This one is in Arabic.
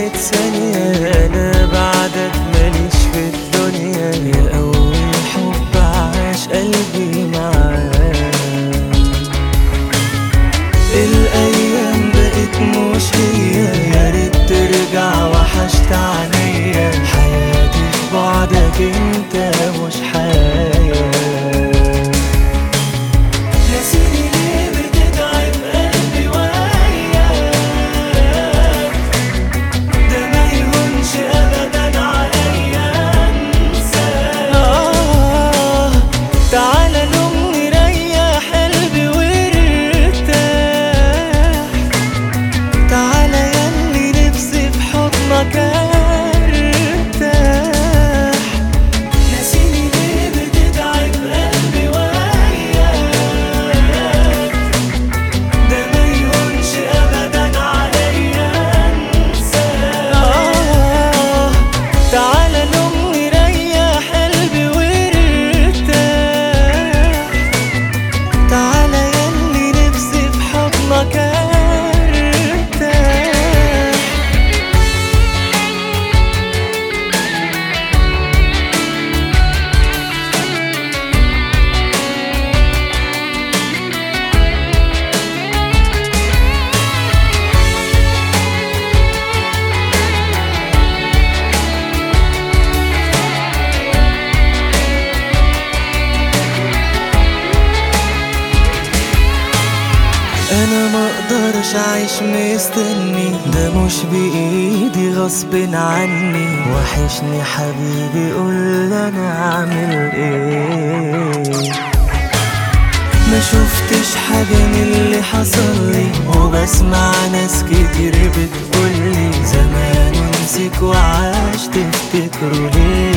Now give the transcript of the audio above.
كانت ثانية، أنا بعدك ماليش في الدنيا، يا أول حب عاش قلبي معاك. الأيام بقت مش هي، يا ريت ترجع وحشت عينيا، حياتي في بعدك انت مش حياة. ناسيني ليه بتتعب قلبي وياك، ده ما يهونش أبدا عليا انساك. تعالى لومني ريح قلبي وارتاح، تعالى ياللي نفسي في حضنك ارتاح. ناسيني ليه بتتعب قلبي وياك، ده ما يهونش أبدا عليا انساك. تعالى لومني ريح قلبي وارتاح، تعالى ياللي نفسي في حضنك ارتاح. انا مقدرش اعيش مستني، ده مش بايدي غصب عني، وحشني حبيبي قول انا اعمل ايه. ما شفتش حاجة من اللي حصل لي، وبسمع ناس كتير بتقولي زمان ونسيك وعاش تفتكروا ليه.